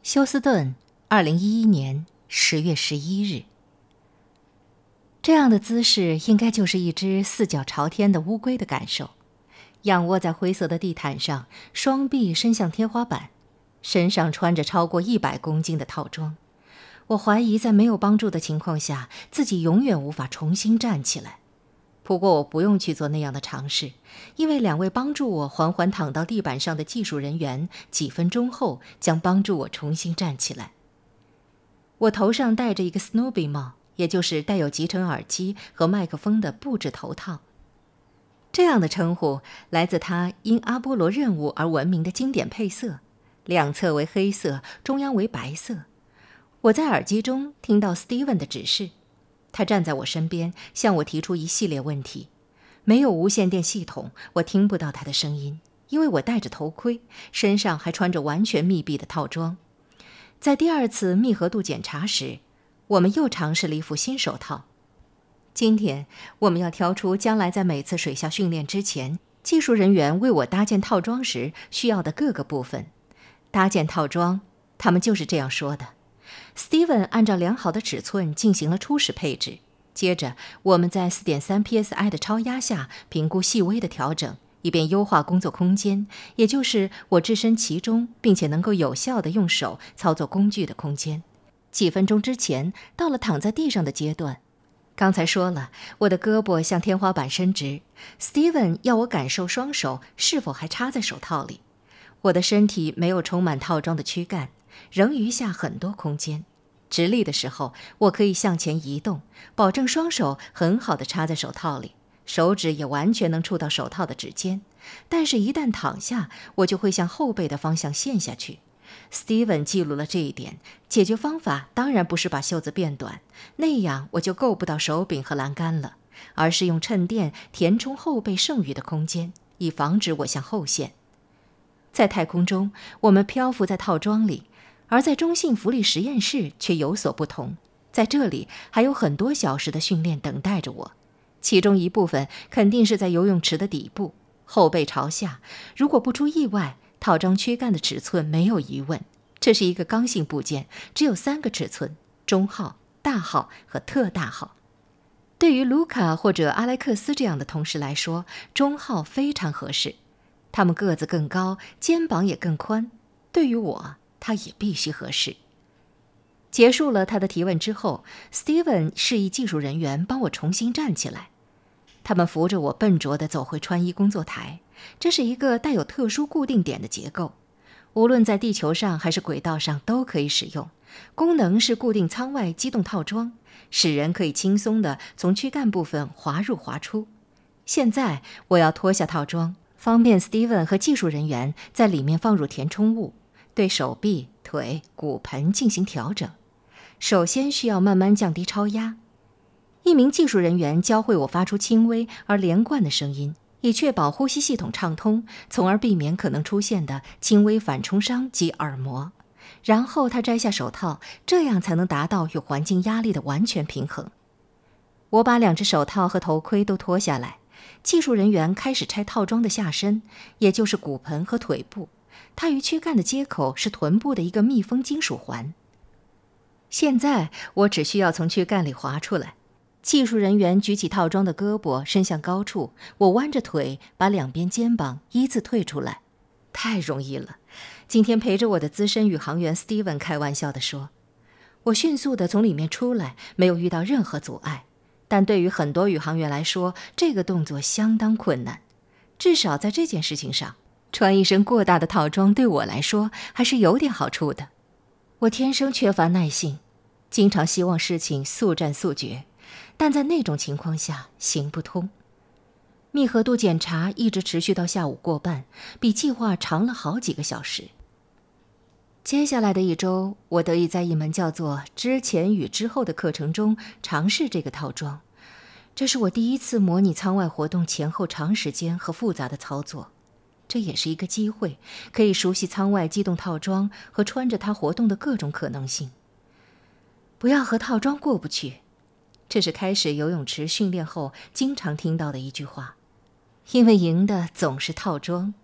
休斯顿，2011年10月11日。这样的姿势应该就是一只四脚朝天的乌龟的感受，仰卧在灰色的地毯上，双臂伸向天花板，身上穿着超过100公斤的套装。我怀疑在没有帮助的情况下，自己永远无法重新站起来。不过我不用去做那样的尝试，因为2位帮助我缓缓躺到地板上的技术人员几分钟后将帮助我重新站起来。我头上戴着一个 Snoopy 帽，也就是带有集成耳机和麦克风的布质头套。这样的称呼来自它因阿波罗任务而闻名的经典配色，两侧为黑色，中央为白色。我在耳机中听到 Steven 的指示，他站在我身边，向我提出一系列问题。没有无线电系统，我听不到他的声音，因为我戴着头盔，身上还穿着完全密闭的套装。在第2次密合度检查时，我们又尝试了一副新手套。今天我们要挑出将来在每次水下训练之前，技术人员为我搭建套装时需要的各个部分。搭建套装，他们就是这样说的。Steven 按照良好的尺寸进行了初始配置，接着我们在 4.3 psi 的超压下评估细微的调整，以便优化工作空间，也就是我置身其中并且能够有效地用手操作工具的空间。几分钟之前到了躺在地上的阶段。刚才说了，我的胳膊向天花板伸直， Steven 要我感受双手是否还插在手套里。我的身体没有充满套装的躯干，仍余下很多空间。直立的时候，我可以向前移动，保证双手很好地插在手套里，手指也完全能触到手套的指尖。但是一旦躺下，我就会向后背的方向陷下去。Steven 记录了这一点，解决方法当然不是把袖子变短，那样我就够不到手柄和栏杆了，而是用衬垫填充后背剩余的空间，以防止我向后陷。在太空中，我们漂浮在套装里，而在中性浮力实验室却有所不同。在这里还有很多小时的训练等待着我，其中一部分肯定是在游泳池的底部，后背朝下。如果不出意外，套装躯干的尺寸没有疑问，这是一个刚性部件，只有3个尺寸：中号、大号和特大号。对于卢卡或者阿莱克斯这样的同事来说，中号非常合适。他们个子更高，肩膀也更宽。对于我，它也必须合适。结束了他的提问之后， Steven 示意技术人员帮我重新站起来。他们扶着我笨拙地走回穿衣工作台，这是一个带有特殊固定点的结构，无论在地球上还是轨道上都可以使用。功能是固定舱外机动套装，使人可以轻松地从躯干部分滑入滑出。现在我要脱下套装，方便 Steven 和技术人员在里面放入填充物，对手臂、腿、骨盆进行调整。首先需要慢慢降低超压。一名技术人员教会我发出轻微而连贯的声音，以确保呼吸系统畅通，从而避免可能出现的轻微反冲伤及耳膜。然后他摘下手套，这样才能达到与环境压力的完全平衡。我把2只手套和头盔都脱下来，技术人员开始拆套装的下身，也就是骨盆和腿部。它与躯干的接口是臀部的一个密封金属环。现在我只需要从躯干里滑出来。技术人员举起套装的胳膊伸向高处，我弯着腿把2边肩膀依次退出来。太容易了，今天陪着我的资深宇航员 Steven 开玩笑地说。我迅速地从里面出来，没有遇到任何阻碍。但对于很多宇航员来说，这个动作相当困难。至少在这件事情上，穿一身过大的套装对我来说还是有点好处的。我天生缺乏耐性，经常希望事情速战速决，但在那种情况下行不通。密合度检查一直持续到下午过半，比计划长了好几个小时。接下来的1周，我得以在一门叫做“之前与之后”的课程中尝试这个套装。这是我第1次模拟舱外活动前后长时间和复杂的操作。这也是一个机会，可以熟悉舱外机动套装和穿着它活动的各种可能性。不要和套装过不去，这是开始游泳池训练后经常听到的一句话。因为赢的总是套装，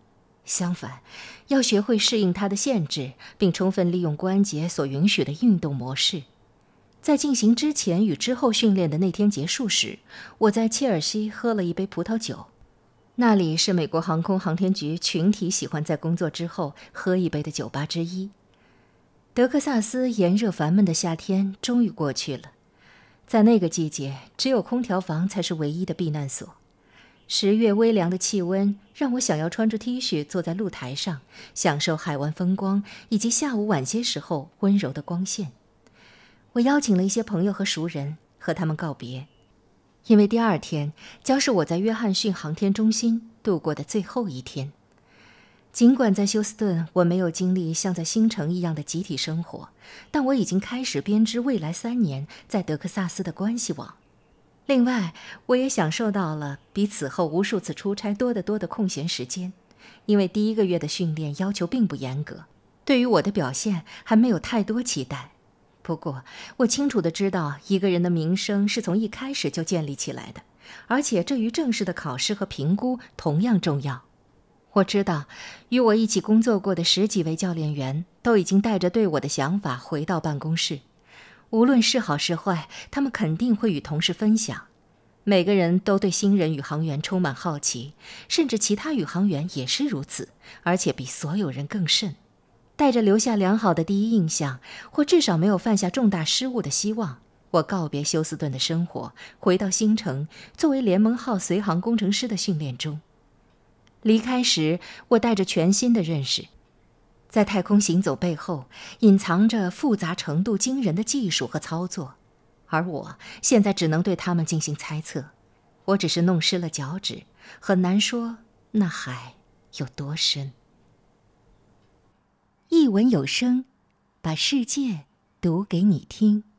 相反，要学会适应它的限制，并充分利用关节所允许的运动模式。在进行之前与之后训练的那天结束时，我在切尔西喝了一杯葡萄酒。那里是美国航空航天局群体喜欢在工作之后喝一杯的酒吧之一。德克萨斯炎热烦闷的夏天终于过去了，在那个季节，只有空调房才是唯一的避难所。10月微凉的气温让我想要穿着 T 恤坐在露台上，享受海湾风光以及下午晚些时候温柔的光线。我邀请了一些朋友和熟人，和他们告别，因为第二天将是我在约翰逊航天中心度过的最后一天。尽管在休斯顿我没有经历像在星城一样的集体生活，但我已经开始编织未来3年在德克萨斯的关系网。另外，我也享受到了比此后无数次出差多得多的空闲时间，因为第1个月的训练要求并不严格，对于我的表现还没有太多期待。不过，我清楚地知道一个人的名声是从一开始就建立起来的，而且这与正式的考试和评估同样重要。我知道，与我一起工作过的10几位教练员都已经带着对我的想法回到办公室。无论是好是坏，他们肯定会与同事分享。每个人都对新人宇航员充满好奇，甚至其他宇航员也是如此，而且比所有人更甚。带着留下良好的第一印象，或至少没有犯下重大失误的希望，我告别休斯顿的生活，回到星城，作为联盟号随航工程师的训练中。离开时，我带着全新的认识，在太空行走背后隐藏着复杂程度惊人的技术和操作，而我现在只能对他们进行猜测。我只是弄湿了脚趾，很难说那海有多深。一文有声，把世界读给你听。